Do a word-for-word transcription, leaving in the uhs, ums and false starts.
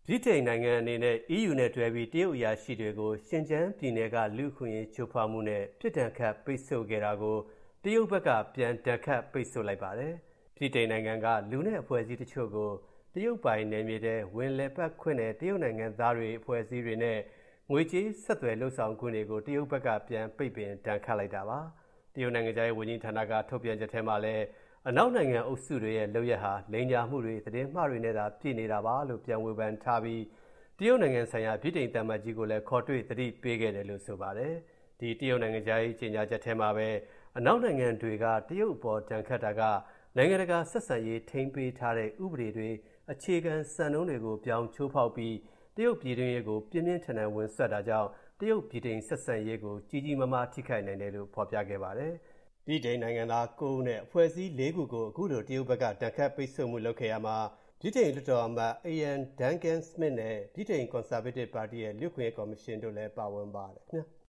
ဗြိတိန်နိုင်ငံအနေနဲ့ အီးယူ နဲ့တွဲပြီးတရုတ်အရာရှိတွေကိုရှင်ကျန်းပြည်နယ်ကလူ့အခွင့်အရေးချိုးဖောက်မှုနဲ့ပြစ်ဒဏ်ခတ်ပိတ်ဆို့ခဲ့တာကိုတရုတ်ဘက်ကပြန်ဒဏ်ခတ်ပိတ်ဆို့လိုက်ပါတယ်။ဗြိတိန်နိုင်ငံကလူနဲ့အဖွဲ့အစည်းတချို့ကိုတရုတ်ပိုင်နယ်မြေထဲဝင်လည်ပတ်ခွင့်နဲ့တရုတ်နိုင်ငံသားတွေအဖွဲ့အစည်းတွေနဲ့ငွေကြေးဆက်သွယ်လှုပ်ဆောင်ခွင့်တွေကိုတရုတ်ဘက်ကပြန်ပိတ်ပင်ဒဏ်ခတ်လိုက်တာပါ။တရုတ်နိုင်ငံသားရေးဝန်ကြီးဌာနကထုတ်ပြန်ချက်ထဲမှာလည်းအနောက်နိုင်ငံအုပ်စုတွေရဲ့လုပ်ရက်ဟာလိမ်ညာမှုတွေသတင်းမှားတွေနဲ့သာပြည့်နေတာပါလို့ပြန်ဝေဖန်ထားပြီးတရုတ်နိုင်ငံဆိုင်ရာဗြိတိန်သံအမတ်ကြီးကိုလည်းခေါ်တွေ့သတိပေးခဲ့တယ်လို့ဆိုပါတယ်။ဒီတရုတ်နိုင်ငံသားရေးကြေညာချက်ထဲမှာပဲအနောက်နိုင်ငံတွေကတရုတ်အပေါ်ဒဏ်ခတ်တာကနိုင်ငံတကာဆက်ဆံရေးထိန်းပေးထားတဲ့ဥပဒေတွေအခြေခံစံနှုန်းတွေကိုပြောင်းချိုးဖောက်ပြီးတရုတ်ပြည်တွင်းရေးကိုပြင်းပြင်းထန်ထန်ဝင်ဆွတ်တာကြောင့်တရုတ်ပြည်တွင်းဆက်ဆံရေးကိုကြီးကြီးမားမားထိခိုက်နိုင်တယ်လို့ဖော်ပြခဲ့ပါတယ်။ဗြိတိန်နိုင်ငံသားကိုးဦးနဲ့အဖွဲ့အစည်းလေးခုကိုအခုလိုတရုတ်ဘက်ကဒဏ်ခတ်ပိတ်ဆို့မှုလုပ်ခဲ့ရမှာဗြိတိန်လွှတ်တော်အမတ် Ian Duncan Smith နဲ့ဗြိတိန် Conservative ပါတီရဲ့လူ့အခွင့်အရေးကော်မရှင်တို့လည်းပါဝင်ပါတယ်ခင်ဗျာ